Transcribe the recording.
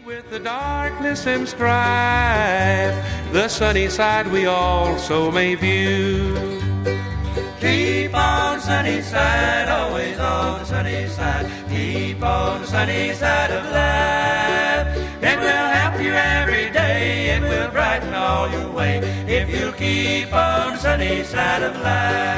With the darkness and strife, the sunny side we also may view. Keep on sunny side, always on the sunny side. Keep on the sunny side of life. It will help you every day, it will brighten all your way, if you'll keep on the sunny side of life.